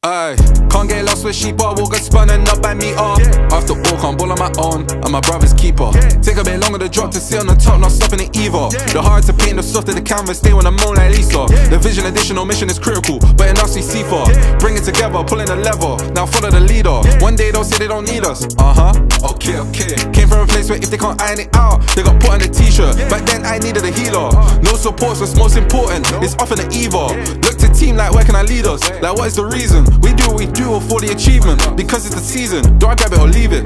Aye, can't get lost with sheep or will get spun and not by me off. After all, can't ball on my own, I'm my brother's keeper. Take a bit longer to drop to sit on the top, not stopping it either. The hard to paint, the soft of the canvas, stay when I'm moan like Lisa. The vision, additional mission is critical, but enough we see for. Bring it together, pulling the lever, now follow the leader. One day they'll say they don't need us, okay. Came from a place where if they can't iron it out, they got put on a t-shirt. Back then I needed a healer. No support's what's most important, it's often the either. Look to team like where can I lead us? Like what is the reason? We do what we do for the achievement, because it's the season. Do I grab it or leave it?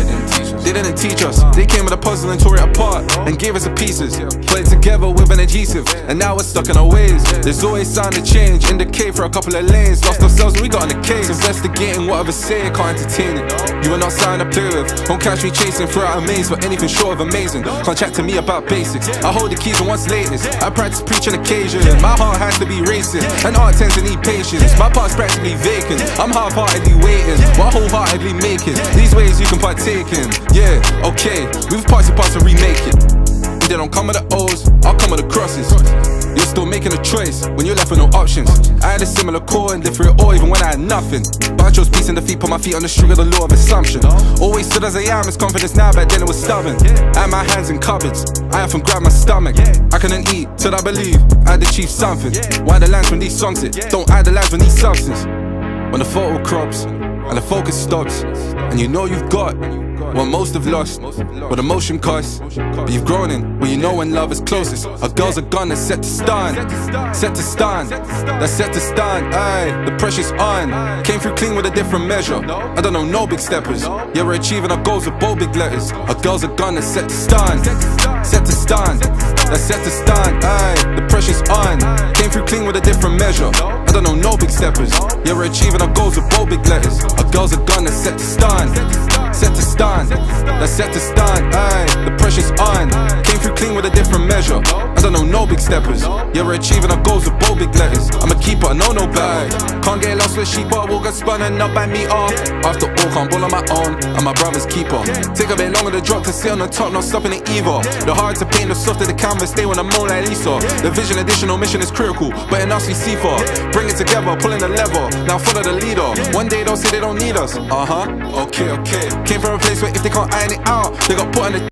They didn't teach us. They came with a puzzle and tore it apart and gave us the pieces. Put it together with an adhesive, and now we're stuck in our ways. There's always sign of change, indicate for a couple of lanes. Lost ourselves and we got in the case. Investigating what others say, can't entertain it. You are not something to play with. Won't catch me chasing throughout a maze for anything short of amazing. Can't chat to me about basics. I hold the keys on what's latest. I practice preaching occasion. My heart has to be racing, and art tends to need patience. My part's practically vacant. I'm half-heartedly waiting, while wholeheartedly making these ways you can partake in. Yeah, okay, we've parts to remake it. They don't come with the O's, I'll come with the crosses. You're still making a choice when you're left with no options. I had a similar core and lived through it all even when I had nothing. But I chose peace and defeat, put my feet on the street of the law of assumption. Always stood as I am, it's confidence now, back then it was stubborn. I had my hands in cupboards, I often grabbed my stomach. I couldn't eat till I believe I had achieved something. Why the lines when these songs hit, don't idolize when these substance. When the photo crops and the focus stops, and you know you've got what most have lost, what emotion costs. But you've grown in where you know when love is closest. A girl's a gun that's set to stand, set to stand, that's set to stand. Aye, the pressure's on. Came through clean with a different measure. I don't know no big steppers. Yeah, we're achieving our goals with bold big letters. A girl's a gun that's set to stand, set to stand, that's set to stand. Aye, the pressure's on. Came through clean with a different measure. I don't know no big steppers. Yeah, we're achieving our goals with bold big letters. A girl's a gun that's set to stand, set to stand, that's set to stand. Aye, the pressure's on. Came through clean with a different measure. I don't know no big steppers. Yeah, we're achieving our goals with bold big letters. I'm a keeper, I know no bag. Can't get lost with sheep, but will get spun and not by me off. After all, can't ball on my own, I'm my brother's keeper. Take a bit longer to drop to sit on the top, not stopping it either. The hard to paint, the soft of the canvas, stay when I'm moan like Lisa. The vision, additional mission is critical, but enough we see for. Bring it together, pulling the lever, now follow the leader. One day they'll say they don't need us, okay. Came from a place where if they can't iron it out, they got put on a